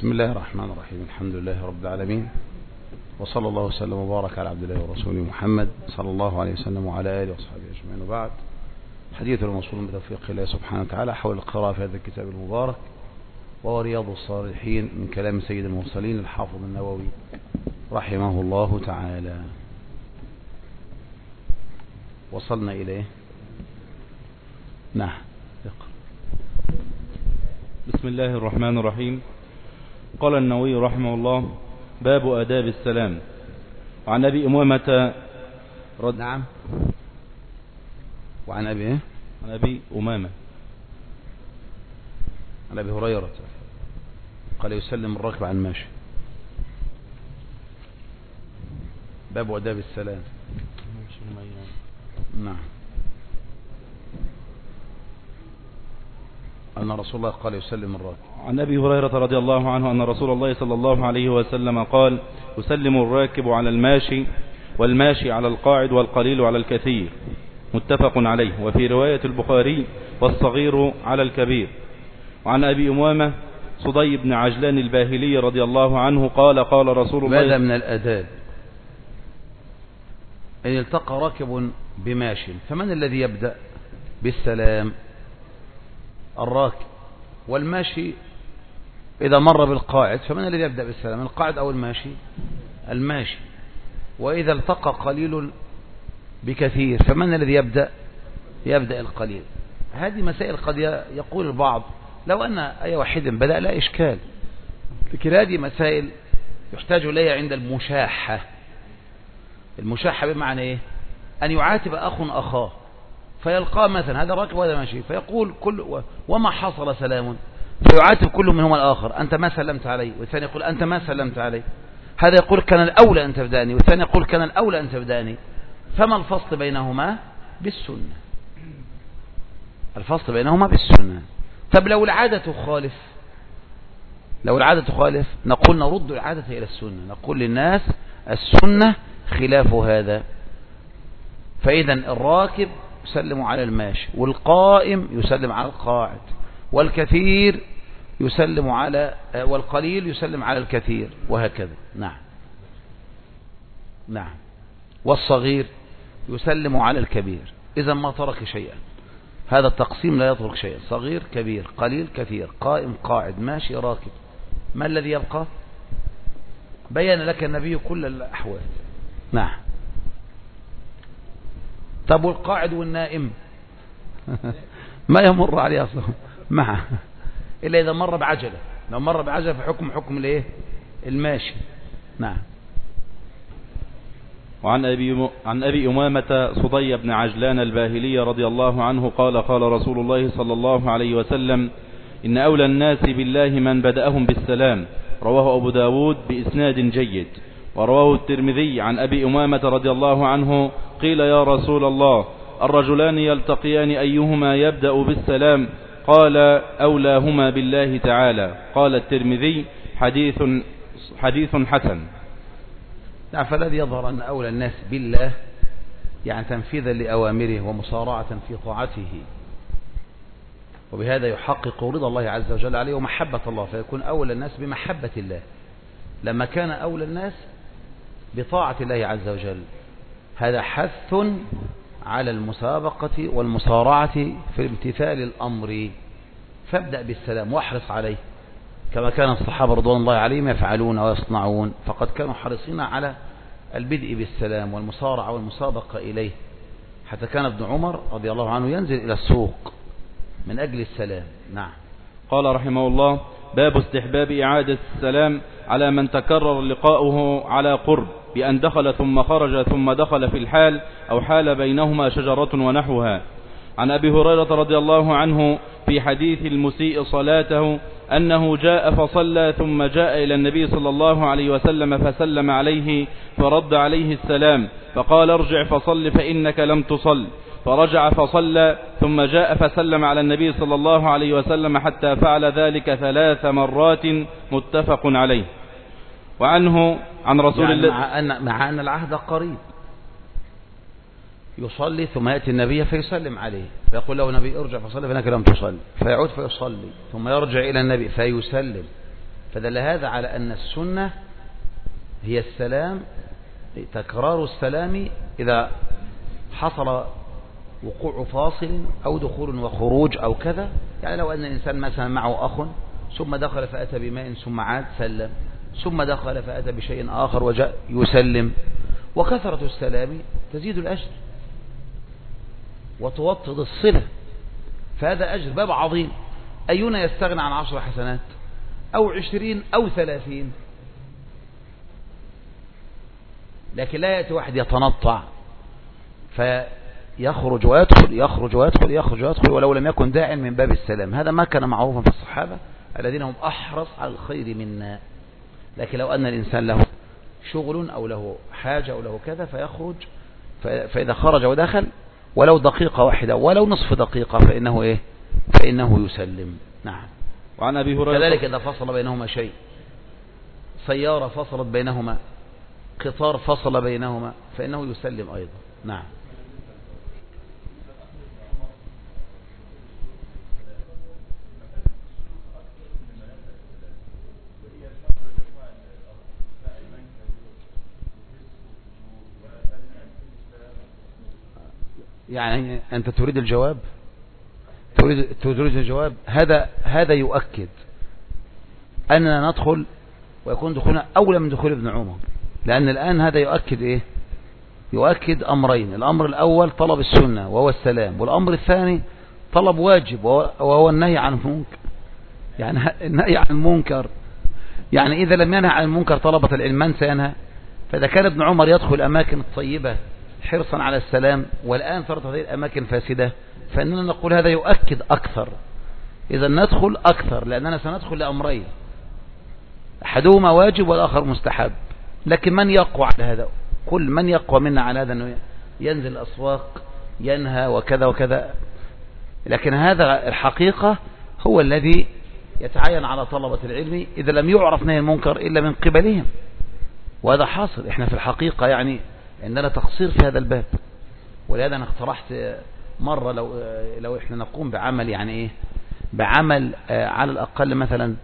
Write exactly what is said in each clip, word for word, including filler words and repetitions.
بسم الله الرحمن الرحيم. الحمد لله رب العالمين، وصلى الله وسلم وبارك على عبد الله ورسوله محمد صلى الله عليه وسلم وعلى آله وصحبه أجمعين، وبعد. حديث الموصول بتوفيق الله سبحانه وتعالى حول القراءة في هذا الكتاب المبارك، وهو رياض الصالحين من كلام سيد المرسلين الحافظ النووي رحمه الله تعالى. وصلنا إليه. نعم. بسم الله الرحمن الرحيم. قال النووي رحمه الله: باب آداب السلام. وعن أبي أمامة رد نعم وعن أبي إيه؟ عن أبي أمامة عن أبي هريرة قال: يسلم الراكب عن الماشي. باب آداب السلام. نعم. أن رسول الله قال: يسلم الراكب. عن أبي هريرة رضي الله عنه أن رسول الله صلى الله عليه وسلم قال: يسلم الراكب على الماشي، والماشي على القاعد، والقليل على الكثير. متفق عليه. وفي رواية البخاري: والصغير على الكبير. وعن أبي أمامة صدي بن عجلان الباهلي رضي الله عنه قال: قال رسول الله. ماذا من الآداب؟ إن التقى راكب بماشي، فمن الذي يبدأ بالسلام؟ الراكب. والماشي إذا مر بالقاعد فمن الذي يبدأ بالسلام؟ القاعد أو الماشي؟ الماشي. وإذا التقى قليل بكثير فمن الذي يبدأ؟ يبدأ القليل. هذه مسائل قد يقول البعض لو أن أي واحد بدأ لا إشكال، لكن هذه مسائل يحتاج إليها عند المشاحة. المشاحة بمعنى إيه؟ أن يعاتب أخ أخاه فيلقى مثلا هذا راكب وهذا ماشي، فيقول كل وما حصل سلام، فيعاتب كل منهما الآخر: أنت ما سلمت علي، والثاني يقول: أنت ما سلمت علي. هذا يقول: كان الأولى أن تبدأني، والثاني يقول: كان الأولى أن تبدأني. فما الفصل بينهما؟ بالسنة. الفصل بينهما بالسنة. طب لو العادة تخالف، لو العادة تخالف نقول نرد العادة إلى السنة، نقول للناس السنة خلاف هذا. فإذا الراكب يسلم على الماشي، والقائم يسلم على القاعد، والكثير يسلم على والقليل يسلم على الكثير، وهكذا. نعم نعم. والصغير يسلم على الكبير. إذا ما ترك شيئا، هذا التقسيم لا يترك شيئا: صغير كبير، قليل كثير، قائم قاعد، ماشي راكب. ما الذي يبقى؟ بين لك النبي كل الأحوال. نعم. طب والقاعد والنائم ما يمر عليه أصلا معه إلا إذا مر بعجلة. لو مر بعجلة فحكم حكم الايه؟ الماشي. نعم. وعن أبي, عن أبي أمامة صدي بن عجلان الباهلي رضي الله عنه قال: قال رسول الله صلى الله عليه وسلم: إن أولى الناس بالله من بدأهم بالسلام. رواه أبو داود بإسناد جيد. ورواه الترمذي عن أبي أمامة رضي الله عنه قيل: يا رسول الله، الرجلان يلتقيان أيهما يبدأ بالسلام؟ قال: أولاهما بالله تعالى. قال الترمذي: حديث حديث حسن. نعم. فالذي يظهر أن أولى الناس بالله يعني تنفيذا لأوامره ومصارعة في طاعته، وبهذا يحقق رضا الله عز وجل عليه ومحبة الله، فيكون أولى الناس بمحبة الله لما كان أولى الناس بطاعة الله عز وجل. هذا حث على المسابقة والمصارعة في امتثال الأمر. فابدأ بالسلام واحرص عليه، كما كان الصحابة رضوان الله عليهم يفعلون ويصنعون، فقد كانوا حريصين على البدء بالسلام والمصارعة والمسابقة إليه، حتى كان ابن عمر رضي الله عنه ينزل إلى السوق من أجل السلام. نعم. قال رحمه الله: باب استحباب إعادة السلام على من تكرر لقاؤه على قرب، بأن دخل ثم خرج ثم دخل في الحال، أو حال بينهما شجرة ونحوها. عن أبي هريرة رضي الله عنه في حديث المسيء صلاته أنه جاء فصلى ثم جاء إلى النبي صلى الله عليه وسلم فسلم عليه فرد عليه السلام، فقال: ارجع فصل فإنك لم تصل. فرجع فصلى ثم جاء فسلم على النبي صلى الله عليه وسلم حتى فعل ذلك ثلاث مرات. متفق عليه. وعنه عن رسول يعني الله مع أن, مع أن العهد قريب، يصلي ثم يأتي النبي فيسلم عليه فيقول له النبي: ارجع فصلي فإنك لم تصلي، فيعود فيصلي ثم يرجع إلى النبي فيسلم فدل هذا على أن السنة هي السلام، تكرار السلام إذا حصل وقوع فاصل أو دخول وخروج أو كذا. يعني لو أن الإنسان مثلا معه أخ ثم دخل فأتى بماء ثم عاد سلم، ثم دخل فأتى بشيء آخر وجاء يسلم، وكثرة السلام تزيد الأجر وتوطد الصلة، فهذا أجر باب عظيم. أينا يستغنى عن عشر حسنات أو عشرين أو ثلاثين؟ لكن لا يأتي واحد يتنطع فيخرج ويدخل يخرج ويدخل يخرج ويدخل ولو لم يكن داعٍ من باب السلام. هذا ما كان معروفا في الصحابة الذين هم أحرص على الخير منا. لكن لو أن الإنسان له شغل أو له حاجة أو له كذا فيخرج، فإذا خرج ودخل ولو دقيقة واحدة ولو نصف دقيقة فإنه إيه فإنه يسلم. نعم. وعن أبي هريرة كذلك إذا فصل بينهما شيء، سيارة فصلت بينهما، قطار فصل بينهما، فإنه يسلم أيضا. نعم. يعني أنت تريد الجواب تريد تريد الجواب هذا هذا يؤكد أننا ندخل ويكون دخولنا أولى من دخول ابن عمر، لأن الآن هذا يؤكد إيه يؤكد أمرين. الأمر الأول طلب السنة وهو السلام، والأمر الثاني طلب واجب وهو النهي عن المنكر. يعني النهي عن المنكر، يعني إذا لم ينهى عن المنكر طلبة العلم من سينهى؟ فإذا كان ابن عمر يدخل الأماكن الطيبة حرصا على السلام والآن صارت هذه الأماكن فاسدة، فإننا نقول هذا يؤكد أكثر. إذا ندخل أكثر لأننا سندخل لأمرين، أحدهما واجب والآخر مستحب. لكن من يقوى على هذا؟ كل من يقوى منا على هذا أنه ينزل الأسواق ينهى وكذا وكذا، لكن هذا الحقيقة هو الذي يتعين على طلبة العلم إذا لم يعرف نهي المنكر إلا من قبلهم، وهذا حاصل. إحنا في الحقيقة يعني عندنا تقصير في هذا الباب، ولهذا أنا اقترحت مرة لو لو إحنا نقوم بعمل يعني إيه بعمل على الأقل مثلا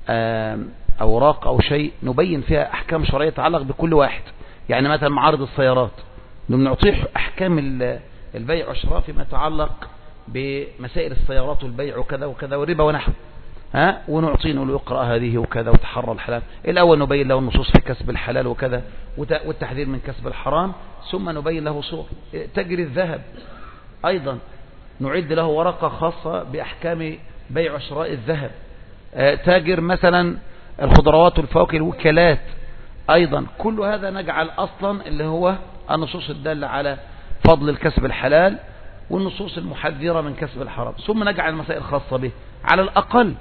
أوراق أو شيء نبين فيها أحكام شرعية تتعلق بكل واحد. يعني مثلا معارض السيارات نعطيه أحكام البيع والشراء فيما يتعلق بمسائل السيارات والبيع وكذا وكذا والربا ونحو، ها ونعطيه له يقرأ هذه وكذا وتحرى الحلال. الأول نبين له النصوص في كسب الحلال وكذا والتحذير من كسب الحرام، ثم نبين له صور تجري الذهب. أيضا نعد له ورقة خاصة بأحكام بيع وشراء الذهب. تاجر مثلا الخضروات والفواكه الوكالات، أيضا كل هذا نجعل أصلا اللي هو النصوص الدالة على فضل الكسب الحلال والنصوص المحذرة من كسب الحرام، ثم نجعل مسائل خاصة به. على الأقل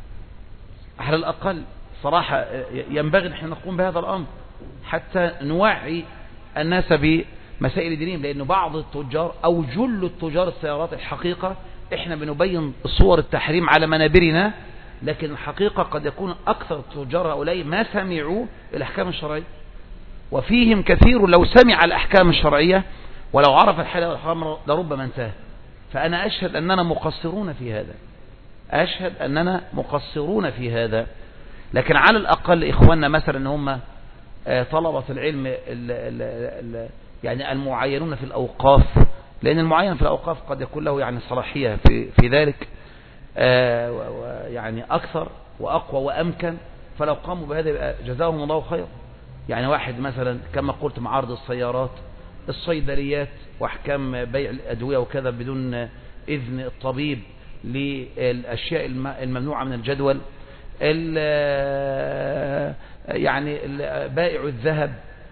على الأقل صراحة ينبغي نحن نقوم بهذا الأمر حتى نوعي الناس بمسائل دينهم، لأن بعض التجار أو جل التجار السيارات الحقيقة إحنا بنبين صور التحريم على منابرنا، لكن الحقيقة قد يكون أكثر التجار هؤلاء ما سمعوا الأحكام الشرعية، وفيهم كثير لو سمع الأحكام الشرعية ولو عرف الحلال والحرام لربما انتهى. فأنا أشهد أننا مقصرون في هذا، أشهد أننا مقصرون في هذا. لكن على الأقل إخواننا مثلا أن هم طلبة العلم ال ال ال يعني المعينون في الأوقاف، لأن المعين في الأوقاف قد يكون له يعني صلاحية في, في ذلك يعني أكثر وأقوى وأمكن، فلو قاموا بهذا جزاهم الله خير. يعني واحد مثلا كما قلت معارض السيارات، الصيدليات وأحكام بيع الأدوية وكذا بدون إذن الطبيب للأشياء الممنوعة من الجدول، يعني بائع الذهب،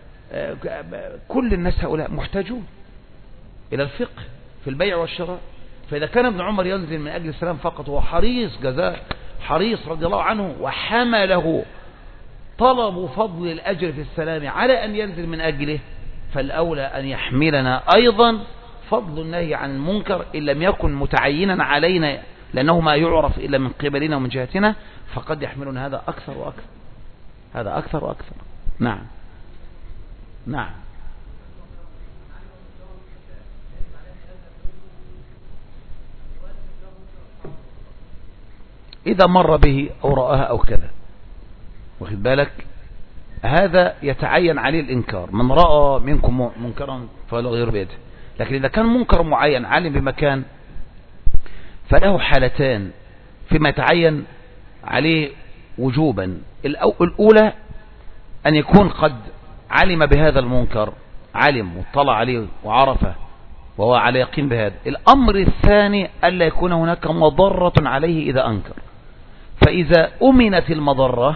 كل الناس هؤلاء محتاجون إلى الفقه في البيع والشراء. فإذا كان ابن عمر ينزل من أجل السلام فقط وهو حريص جزاه حريص رضي الله عنه وحمله طلب فضل الأجر في السلام على أن ينزل من أجله، فالأولى أن يحملنا أيضا فضل النهي عن المنكر إن لم يكن متعينا علينا، لأنه ما يعرف إلا من قبلنا ومن جهتنا، فقد يحملنا هذا أكثر وأكثر، هذا أكثر وأكثر. نعم نعم. إذا مر به أو رآها أو كذا، واخد بالك؟ هذا يتعين عليه الإنكار. من رأى منكم منكرا فليغير بيده. لكن إذا كان منكر معين عالم بمكان فله حالتان فيما يتعين عليه وجوبا. الأولى أن يكون قد علم بهذا المنكر، علم واطلع عليه وعرفه وهو على يقين بهذا. الأمر الثاني ألا يكون هناك مضرة عليه إذا أنكر. فإذا أمنت المضرة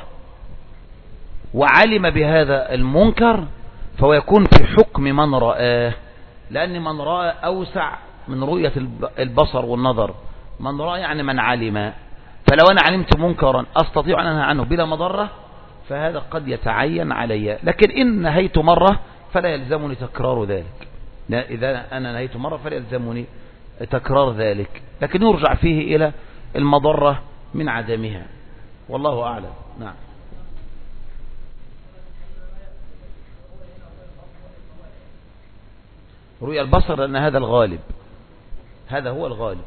وعلم بهذا المنكر فهو يكون في حكم من رآه، لأن من رأى أوسع من رؤية البصر والنظر. من رأى يعني من علم. فلو أنا علمت منكرا أستطيع أن أنهى عنه بلا مضرة فهذا قد يتعين علي. لكن إن نهيت مرة فلا يلزمني تكرار ذلك. إذا أنا نهيت مرة فلا يلزمني تكرار ذلك، لكن يرجع فيه إلى المضرة من عدمها، والله أعلم. نعم. رؤيا البصر لأن هذا الغالب، هذا هو الغالب.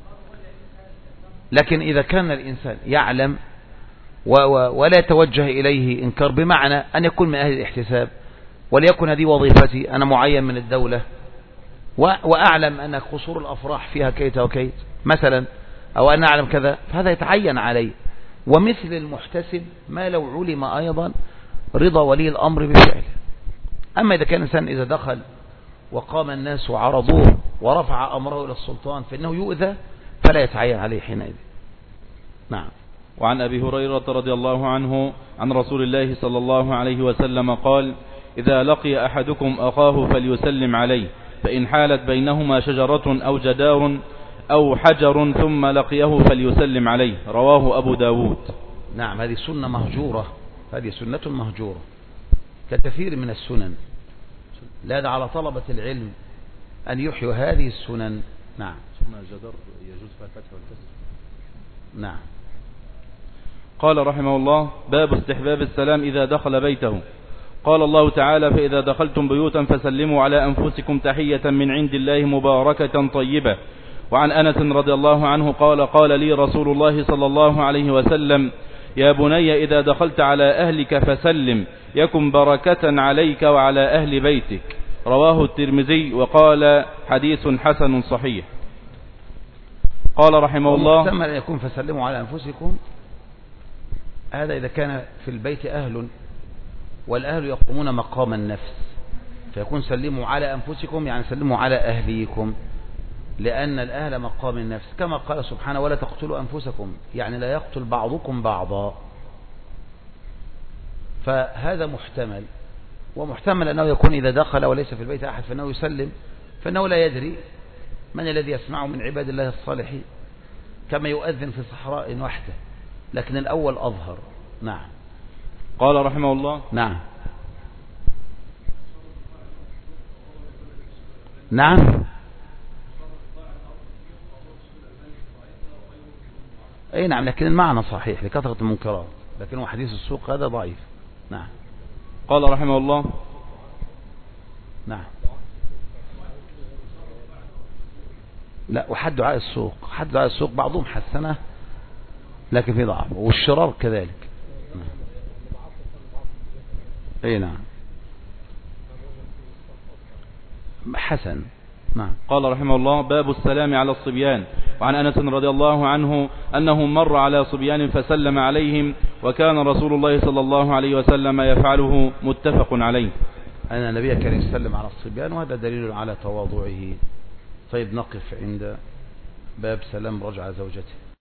لكن إذا كان الإنسان يعلم ولا يتوجه إليه إنكار، بمعنى أن يكون من أهل الاحتساب، وليكن هذه وظيفتي، أنا معين من الدولة وأعلم أن قصور الأفراح فيها كيت وكيت مثلا، أو أن أعلم كذا، فهذا يتعين علي. ومثل المحتسب ما لو علم أيضا رضا ولي الأمر بفعله. أما إذا كان إنسان إذا دخل وقام الناس وعرضوه ورفع أمره إلى السلطان فإنه يؤذى فلا يتعين عليه حينئذ. نعم. وعن أبي هريرة رضي الله عنه عن رسول الله صلى الله عليه وسلم قال: إذا لقي أحدكم أخاه فليسلم عليه، فإن حالت بينهما شجرة أو جدار أو حجر ثم لقيه فليسلم عليه. رواه أبو داود. نعم، هذه سنة مهجورة، هذه سنة مهجورة كثير من السنن. لا على طلبة العلم أن يحيوا هذه السنن. نعم. سنة الجدار يجوز فيها الفتح والكسر. نعم. قال رحمه الله: باب استحباب السلام إذا دخل بيته. قال الله تعالى: فإذا دخلتم بيوتا فسلموا على أنفسكم تحية من عند الله مباركة طيبة. وعن أنس رضي الله عنه قال: قال لي رسول الله صلى الله عليه وسلم: يا بني إذا دخلت على أهلك فسلم يكن بركة عليك وعلى أهل بيتك. رواه الترمذي وقال: حديث حسن صحيح. قال رحمه الله: محتمل أن يكون فسلموا على أنفسكم، هذا إذا كان في البيت أهل والأهل يقومون مقام النفس، فيكون سلموا على أنفسكم يعني سلموا على أهليكم، لأن الأهل مقام النفس، كما قال سبحانه: ولا تقتلوا أنفسكم، يعني لا يقتل بعضكم بعضا. فهذا محتمل. ومحتمل أنه يكون إذا دخل وليس في البيت أحد فإنه يسلم، فإنه لا يدري من الذي يسمعه من عباد الله الصالحين، كما يؤذن في صحراء وحده، لكن الأول أظهر. نعم. قال رحمه الله: نعم. نعم. أي نعم، لكن المعنى صحيح لكثرة المنكرات، لكن هو حديث السوق هذا ضعيف. نعم. قال رحمه الله: نعم. لا، وحد دعاء السوق، حد دعاء السوق بعضهم حسنه لكن في ضعف، والشرار كذلك. اي نعم، حسن. نعم. قال رحمه الله: باب السلام على الصبيان. وعن أنس رضي الله عنه أنه مر على صبيان فسلم عليهم، وكان رسول الله صلى الله عليه وسلم يفعله، متفق عليه. أن النبي كان يسلم على الصبيان، وهذا دليل على تواضعه. طيب، نقف عند باب سلام رجع زوجته.